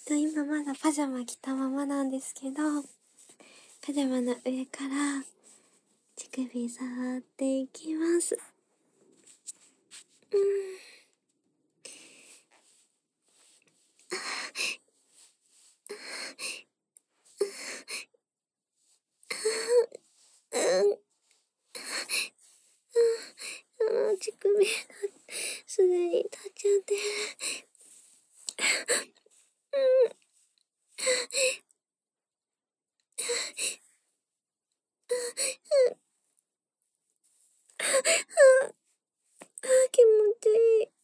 今まだパジャマ着たままなんですけど、パジャマの上から乳首触っていきます。乳首がすでに立っちゃってる。気持ちいい。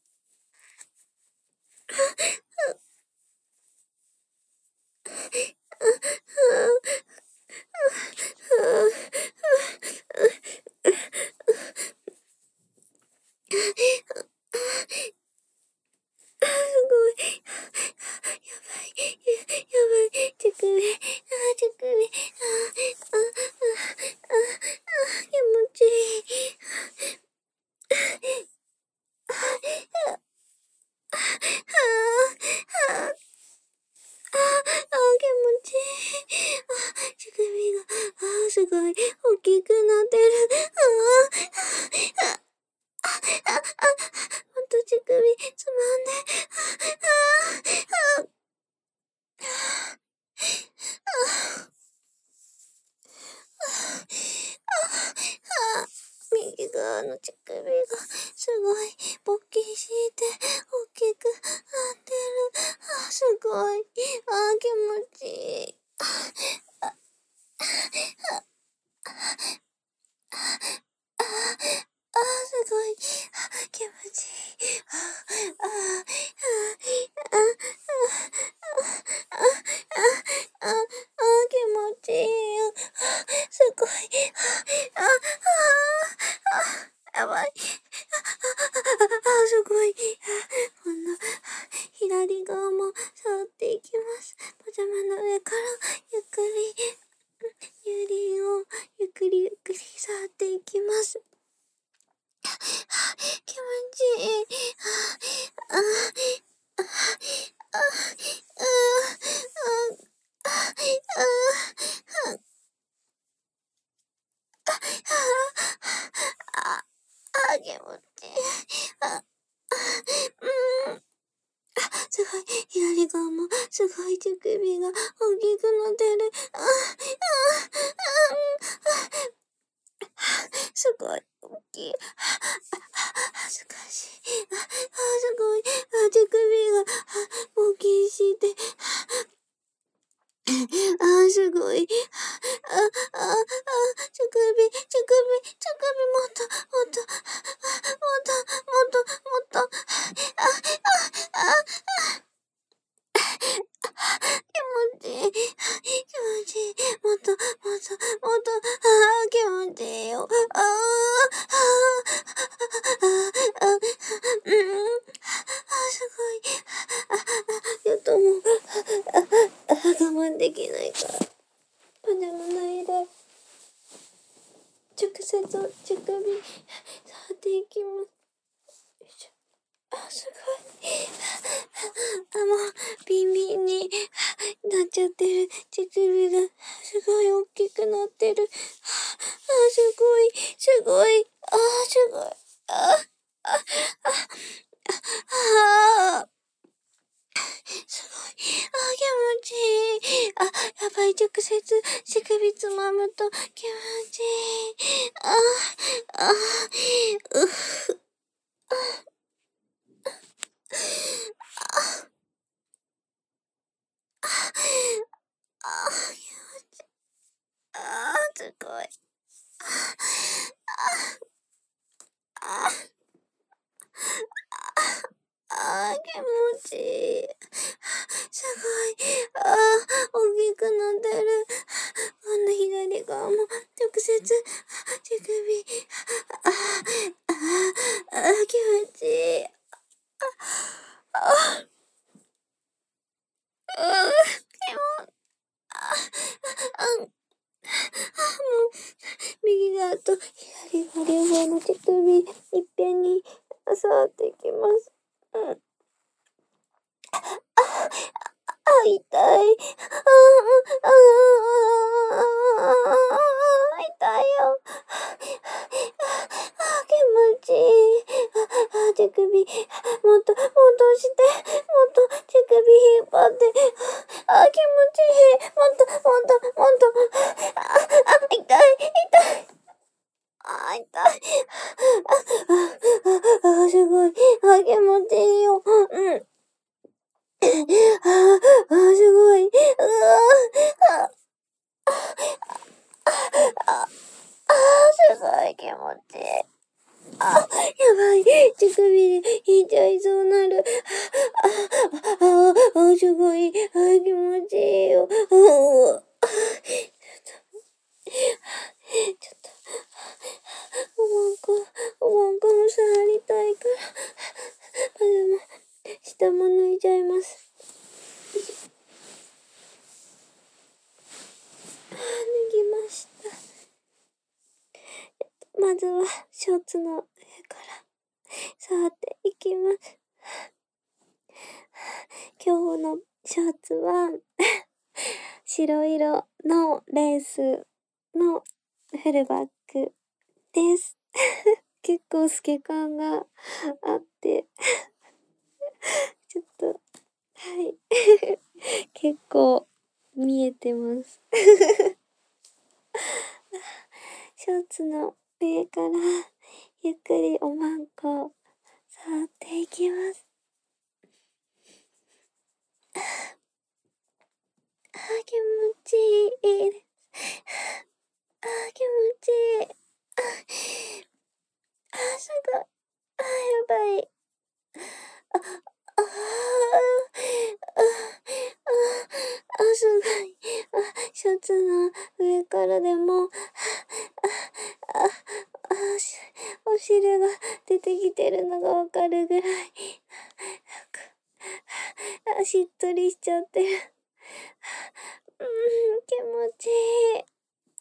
すごい。やばい。乳首。気持ちいい。気持ちいい。乳首が、すごい、大きくなってる。ほんと乳首、つまんで。右側の乳首が、すごい、勃起して、大きくなってる。すごい。気持ちいい。すごい。気持ちいい。気持ちいいよ。すごい。やばい。すごい。今度、左側も触っていきます。パジャマの上から、ゆっくり、乳輪をゆっくり触っていきます。気持ちいい。気持ちいい。すごい。左側もすごい乳首が大きくなってる。すごい大きい。恥ずかしい。すごい。乳首が大きいして。すごい。乳首、もっと、気持ちいい。もっと、気持ちいいよ。すごい。ちょっともう、我慢できないから。パジャマ脱いで、直接乳首、触っていきます。よいしょ。すごい。もう、ビンビンになっちゃってる。乳首が、すごい大きくなってる。すごい。すごい。すごい。気持ちいい。やばい。直接、乳首つまむと気持ちいい。うふ。気持ちいい。すごい。気持ちいい。すごい。大きくなってる。今度左側も直接、乳首。気持ちいい。右側と左側両方の乳首、いっぺんに触っていきます。 痛い。痛いよ。気持ちいい。手首、もっと、戻して、もっと、手首引っ張って。気持ちいい。もっと、痛い、痛い。痛い。すごい。気持ちいいよ。うん。すごい。すごい気持ちいい。やばい。手首で痛いそうなる。すごい。気持ちいいよ。ちょっと、おまんこも触りたいから、パジャマ、下も脱いじゃいます。脱ぎました。まずは、ショーツの上から触っていきます。今日のショーツは、白色のレースのフルバッグです。結構透け感があって、ちょっと、はい。結構見えてます。ショーツの上からゆっくりおまんこ触っていきます。気持ちいいです。気持ちいい。すごい。やばい。すごい。シャツの上からでも、お汁が出てきてるのがわかるぐらい、しっとりしちゃってる。気持ちいい。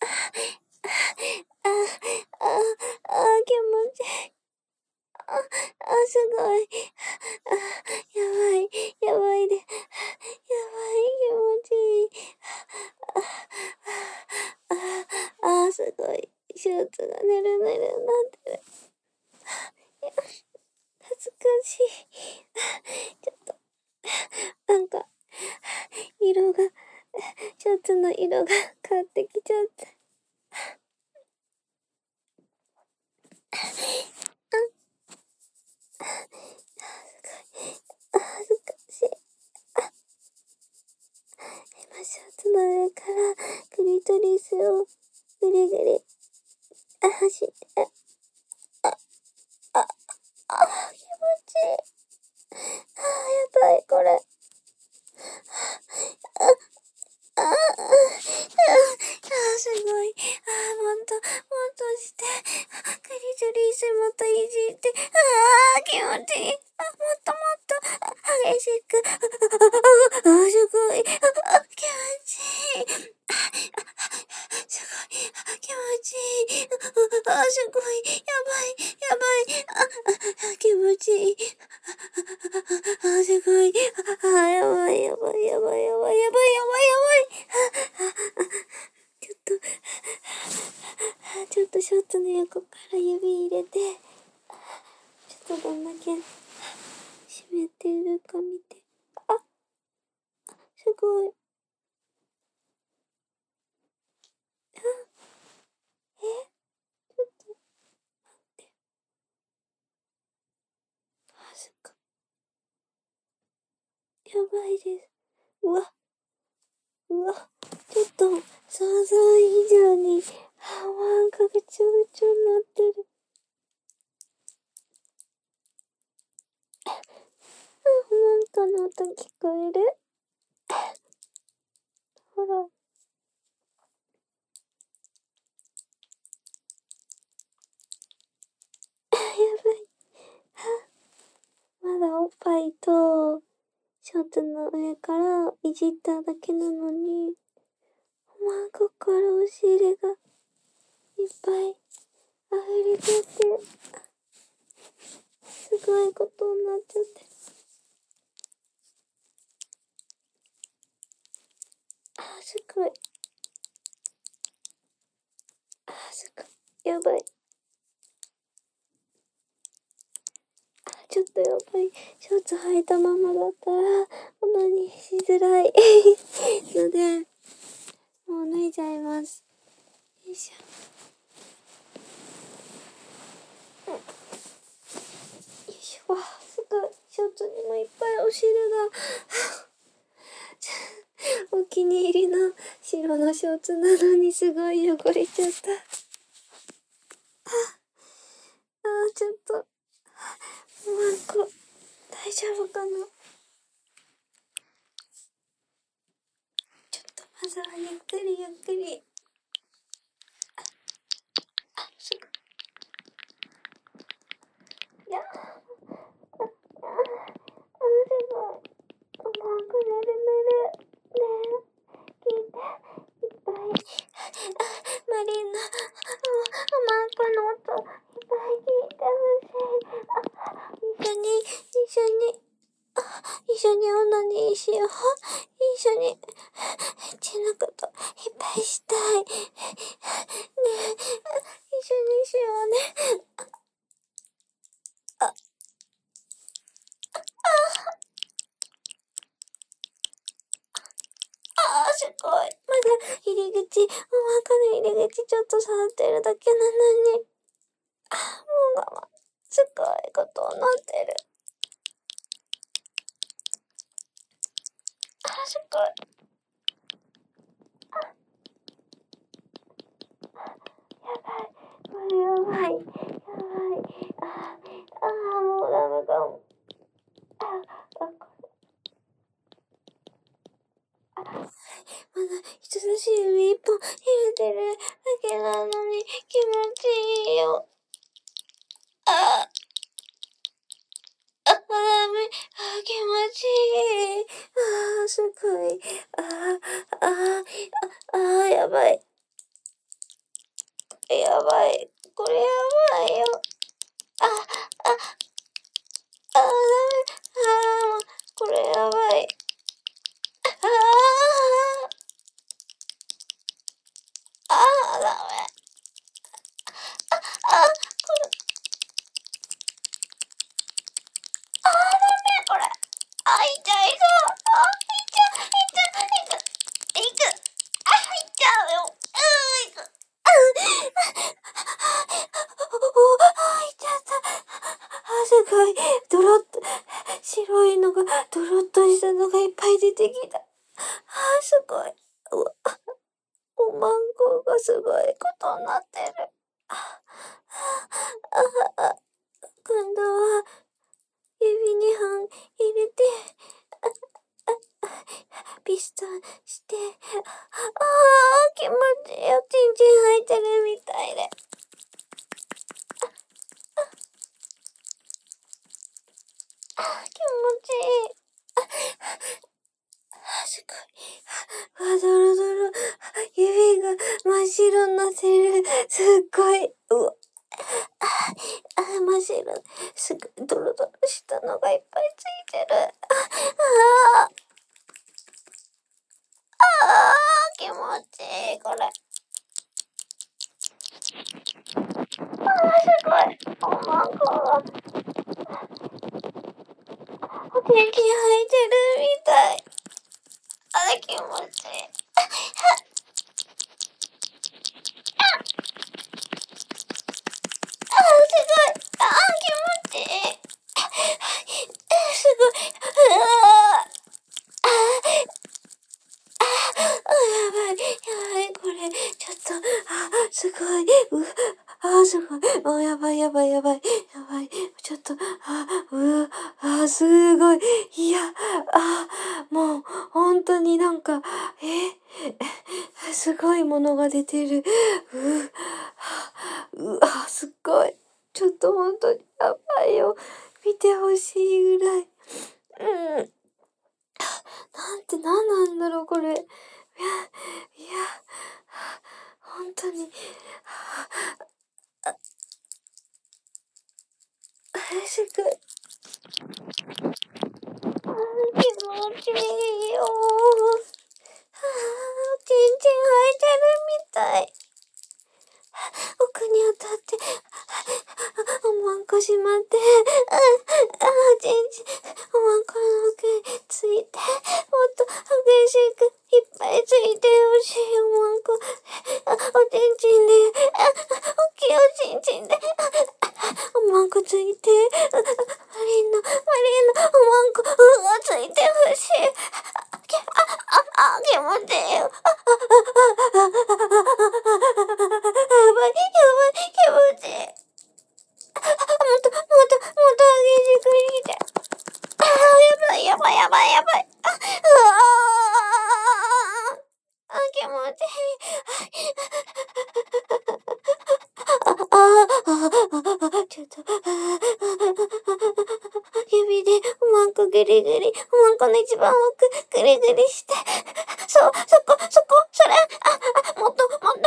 気持ちいい。すごい。やばい。やばいで。やばい。気持ちいい。すごい。シューツがぬるぬるになってる。恥ずかしい。ちょっと、なんか、色が、シャツの色が変わってきちゃった。恥ずかしい。今、シャツの上からクリトリスをぐりぐり走って、気持ちいい。やばい、これ。すごい。もっとして。クリトリスもっといじって。気持ちいい。もっと激しく。すごい。気持ちいい。すごい。気持ちいい。すごい。やばい。やばい。気持ちいい。すごい。やばい。やばい。やばい。やばい。やばい。やばい。ちょっとショーツの横から指入れて、ちょっとどんだけ湿ってるか見て。すごい。ちょっと待って。すごい。やばいです。うわ、ちょっと想像以上にマンがぐちょぐちょになってる。なんかの音聞こえる？ほら。やばい。まだおっぱいと、ショーツの上からいじっただけなのに、マンコからお尻がいっぱい溢れちゃって、すごいことになっちゃって。 すごい。すごい。やばい。ちょっとやばい。ショーツ履いたままだったら、オナニーしづらい。ので、もう脱いじゃいます。よいしょ。よいしょ。わあ、すごい。ショーツにもいっぱいお汁が。お気に入りの白のショーツなのにすごい汚れちゃった。ちょっと、もう大丈夫かな。ちょっとまずはゆっくりゆっくり。すごい。いや、すごい。もうくねるねる。ねえ、聞いて。いっぱい。マリンの、マークの音、いっぱい聞いてほしい。一緒にオナニーしよう。一緒に、ちのこといっぱいしたい。ねえ、一緒にしようね。すごい。まだ入り口、お腹の入り口ちょっと触ってるだけなのに。もう我慢。すごいことになってる。すごい。やばい。これやばい。やばい。もうダメかも。まだ人差し指一本入れてるだけなのに気持ちいいよ。ダメ。気持ちいい。すごい。やばい。やばい。これやばいよ。ダメ。これやばい。ダメ。ダメ、これ。痛いぞ。いく。いっちゃうよ。いく。いっちゃった。すごい。ドロッと、白いのが、ドロッとしたのがいっぱい出てきた。すごい。おまんこがすごいことになってる。今度は、指2本入れて、ピストンして、気持ちいいよ。チンチン入ってるみたいで。気持ちいい。すごい。ドロドロ。指が真っ白になってる。すっごい。真っ白。すごい。ドロドロしたのがいっぱいついてる。気持ちいい、これ。すごい。おまんこが、お天気に入ってるみたい。気持ちいい。すごい。気持ちいい。すごい。やばい。これ、ちょっと、すごい。すごい。やばい。ちょっと、すごい。いや、もう、本当になんか、すごいものが出てる。すっごい。ちょっと本当にやばいよ。見てほしいぐらい。なんなんだろう、これ。いや、本当に。すごい。気持ちいいよ。 い。気持ちいいよ。やばい、気持ちいい。もっと激しくして。やばい。気持ちいい。ちょっと、指でうまくぐりぐり、おまんこの一番奥、ぐりぐりして。それ、もっと、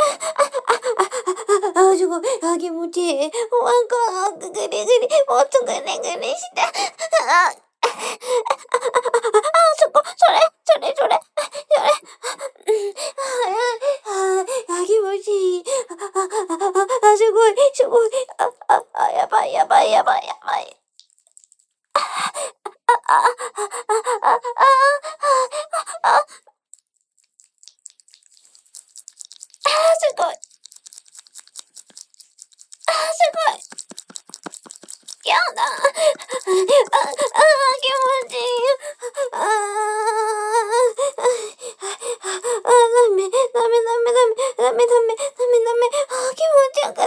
すごい、気持ちいい。おまんこの奥、ぐりぐり、もっとぐりぐりして。それ。気持ちいい。すごい。やばい。すごい。やだ。気持ちいい。ダメ。気持ちよかった。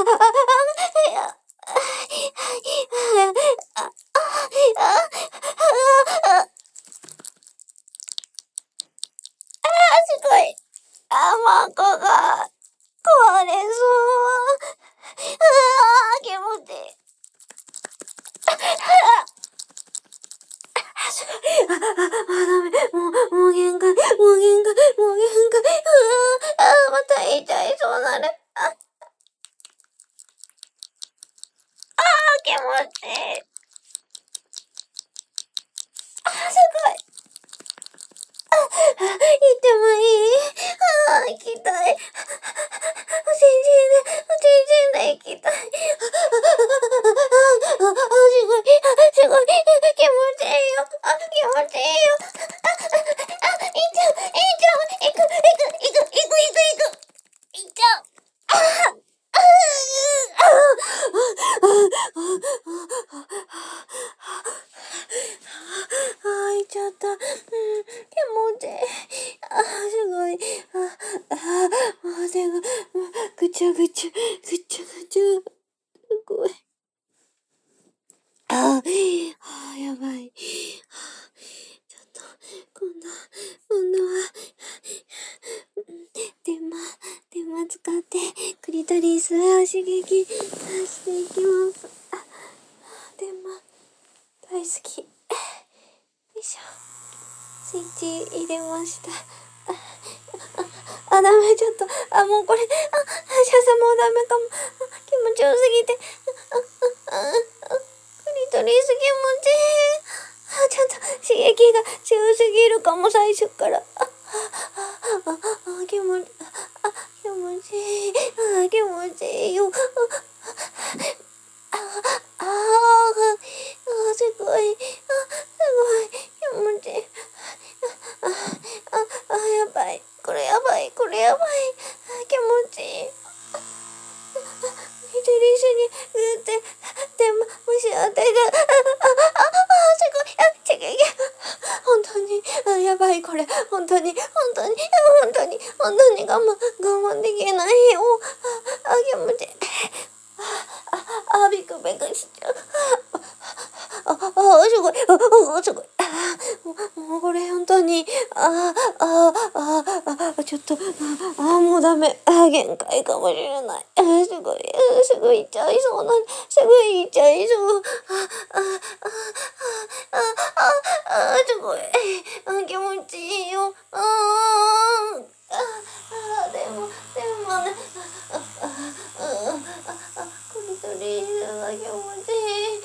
すごい。孫が壊れそう。気持ちいい。ダメ。もう限界。また痛いそうなる。気持ちいい。すごい。行ってもいい？行きたい。おちんちんで行きたい。すごい。気持ちいいよ。いいちゃん。行く。行っちゃう。行っちゃった。気持ちいい。すごい。もう手が、ぐちゃ。すごい。やばい。ちょっと、今度は、電話使って、クリトリスを刺激していきます。電話、大好き。よいしょ。スイッチ入れました。ダメ、ちょっと、もうこれ、シャサもうダメかも。気持ちよすぎて。クリトリス気持ちいい。ちょっと刺激が強すぎるかも、最初から。気持ちいい。気持ちいいよ。すごい。気持ちいい。やばい。これやばい。気持ちいい。一緒にぐって、でも、もし当てが、すごい。本当に、やばい、これ。本当に我慢できないよ。気持ちいい。ビクビクしちゃう。すごい。もうこれ本当に、ちょっと、もうダメ。限界かもしれない。すぐ行っちゃいそう。すごい。気持ちいいよ。でもね、クリトリスが気持ちいい。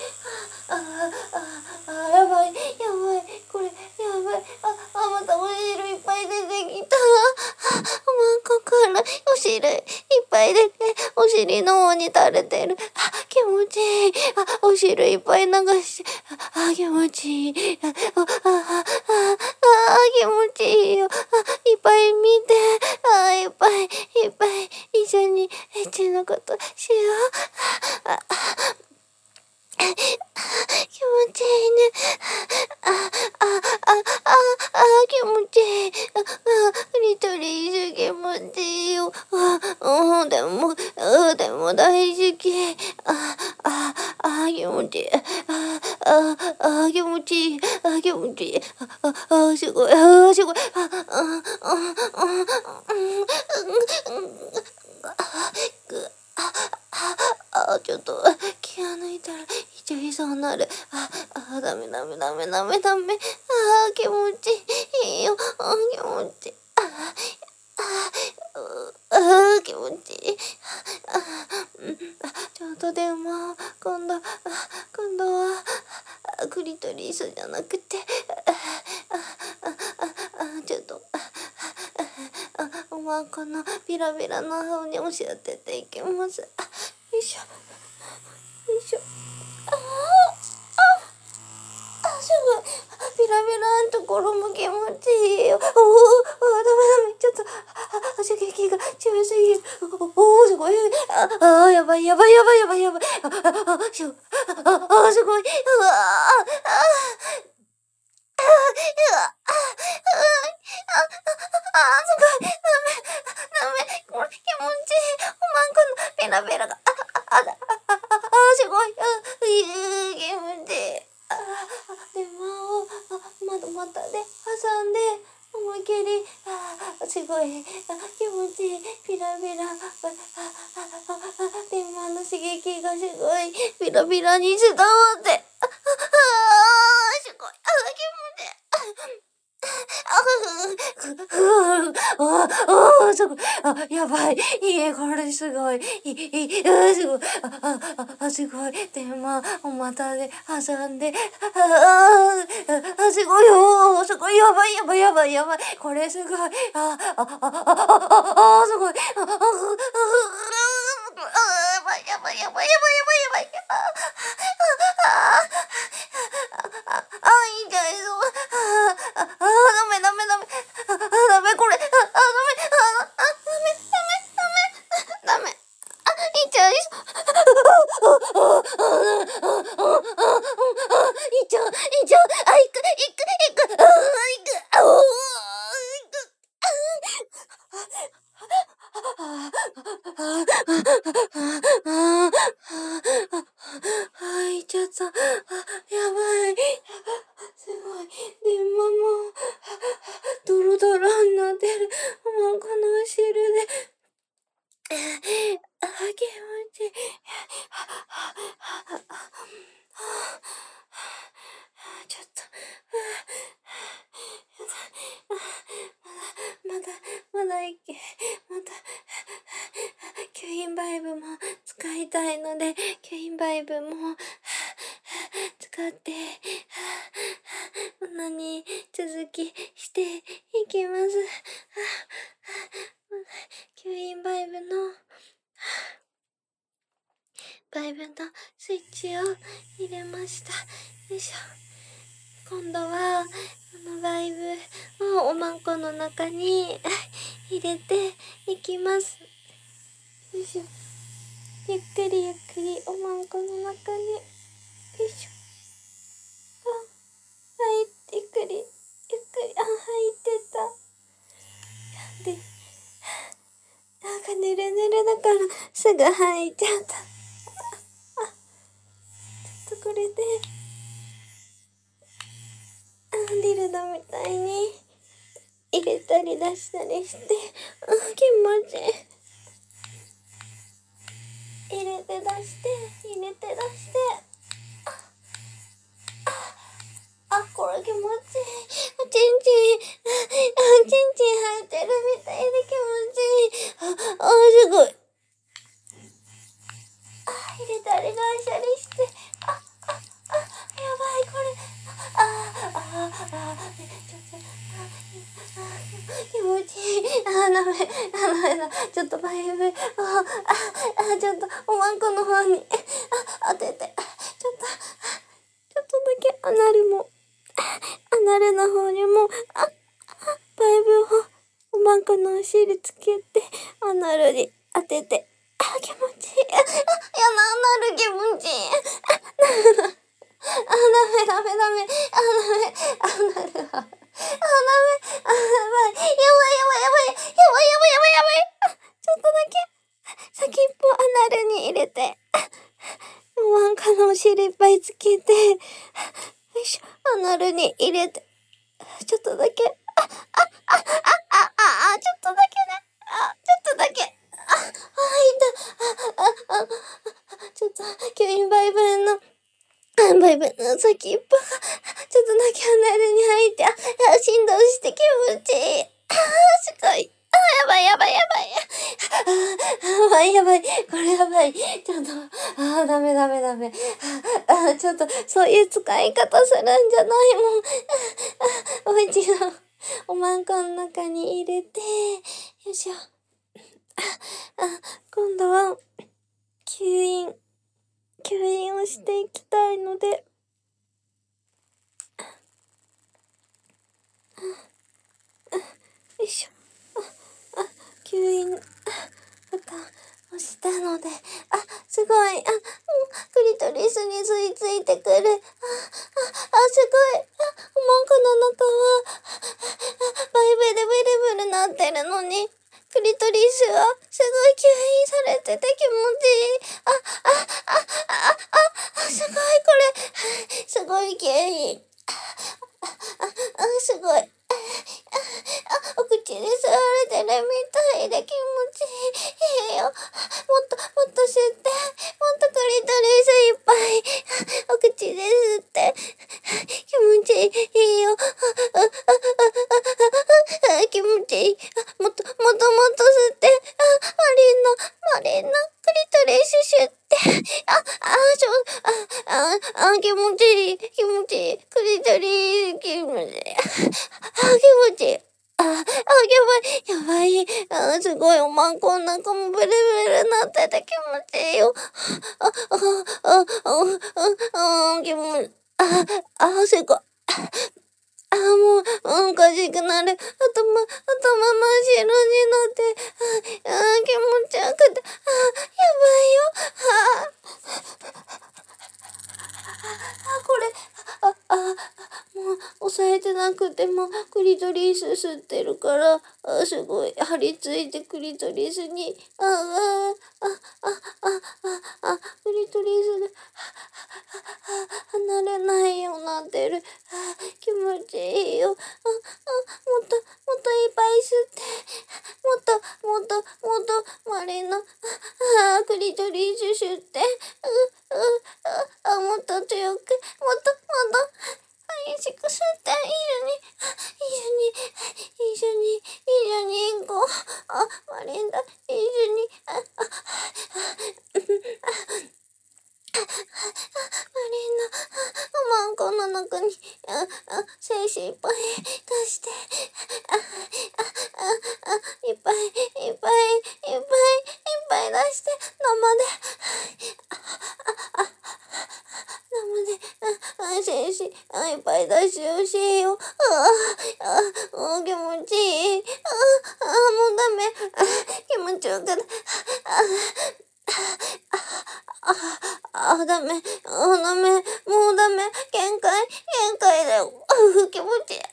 やばい。これ、やばい。またお汁いっぱい出てきた。ここからお汁いっぱい出て、お尻の方に垂れてる。気持ちいい。お汁いっぱい流して、気持ちいい。気持ちいいよ。いっぱい見て。いっぱい。一緒にエッチなことしよう。気持ちいいね。 気持ちいい。クリトリス気持ちいいよ。でも大好き。気持ちいい。気持ちいい。気持ちいい。すごい。すごい。ちょっと気が抜いたら一応いそうになる。ダメ。気持ちいいよ。気持ちいい。気持ちいい。ちょっとでも今度はクリトリスじゃなくてちょっとおまんこのビラビラの方に押し当てていきます。よいしょ。すごい。ビラビラのところも気持ちいいよ。ダメ。ちょっと刺激が強すぎる。すごい。やばい。すごい。ダメ。これ気持ちいい。おまんこのペラペラが。すごい。気持ちいい。でも、股で挟んで、思いっきり、すごい、気持ちいい。ピラピラ。でも刺激がすごい、ピラピラに伝わって、すごい、気持ちいい。すごい。やばい。これすごい。すごい。すごい。でも、お股で挟んで、すごいよ。すごい。やばい。これすごい。すごい。やばい。痛いぞ。ダメ。ダメ、これ。ダメ。痛いぞ。行く。行っちゃった。やばい。すごい。でももう、ドロドロになってる。もうこのお汁で。気持ちいい。ちょっと。まだ吸引バイブも使いたいので、吸引バイブも使って女に続きしていきます。吸引バイブのスイッチを入れました。よいしょ。今度はバイブをおまんこの中に入れていきます。よいしょ。ゆっくりおまんこの中に。よいしょ。入ってゆっくり。入ってた。で、なんかぬるだからすぐ入っちゃった。ちょっとこれでディルドみたいに入れたり出したりして、気持ちいい。入れて出して。これ気持ちいい。チンチン生えてるみたいで気持ちいい。すごい。入れたり出したりして。やばい、これ。気持ちいい。ダメだ。ちょっとバイブ。ちょっとおまんこの方に当てて。ちょっとだけアナルの方にもバイブをおまんこのお尻つけてアナルに当てて。気持ちいい。アナル気持ちいい。ダメ。アナルけ。ちょっとだけね。ちょっとだけ。ちょっと、吸引バイブの先っぽが、ちょっとだけ離れに入って、振動して気持ちいい。すごい。やばい。やばい。これやばい。ちょっと、ダメ。ちょっと、そういう使い方するんじゃないもん。もう一度、おまんこの中に入れて、よいしょ。今度は、吸引をしていきたいので、よいしょ。吸引、ボタン押したので、すごい、クリトリスに吸い付いてくる。すごい。おまんこの中は、バイブでブルブルなってるのに、クリトリスはすごい吸引されてて気持ちいい。すごいこれ。すごい吸引。すごい。お口で吸われてるみたいで気持ちいいよ。もっと吸って。もっとクリトリスいっぱい。お口で吸って。気持ちいいよ。気持ちいい。もっと吸って。マリンのクリトリスシュって。気持ちいい。クリトリス気持ちいい。気持ちいい。やばい。すごい、おまんこの中もブルブルなってて気持ちいいよ。気持ちいい。すごい。もう、おかしくなる。頭真っ白になって、気持ちよくて、やばいよ。これ、もう、押さえてなくても、クリトリス吸ってるから、すごい、張り付いてクリトリスに、クリトリスで、離れないようになってる。気持ちいいよ。もっといっぱい吸って、もっと、マリの、クリトリス吸って、もっと強く、もっと、激しく吸って、一緒に行こう。マリンだ、一緒に、マリンの、おまんこの中に、精子いっぱい出して、いっぱい出して、精子、いっぱい出してほしいよ。気持ちいい。もうダメ。気持ちよくない。ダメ。もうダメ。限界だよ。気持ちいい。気持ちいい。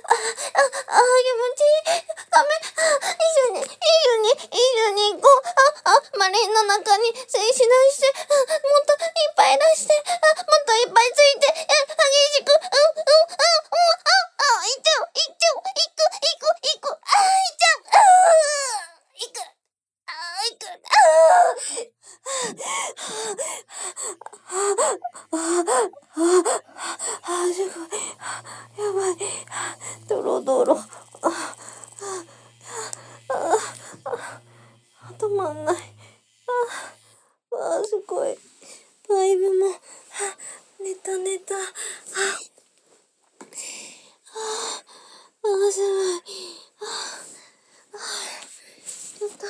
ダメ。一緒に行こう。マリンの中に精子出して、もっといっぱい出して、もっといっぱいついて、激しく、行っちゃう。行く。すごい。やばい。ドロドロ。止まんない。すごい。バイブも、寝た。すごい。ちょっと。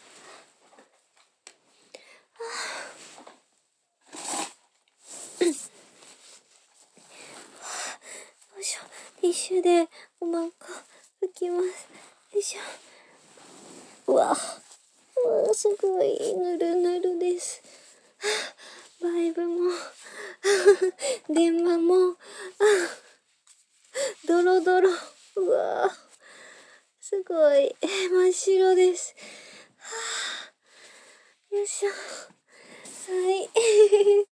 よいしょ。ティッシュでおまんこ拭きます。よいしょ。うわ、すごい。ぬるです。バイブも、電話も、ドロ。うわ、すごい。真っ白です。よいしょ。はい。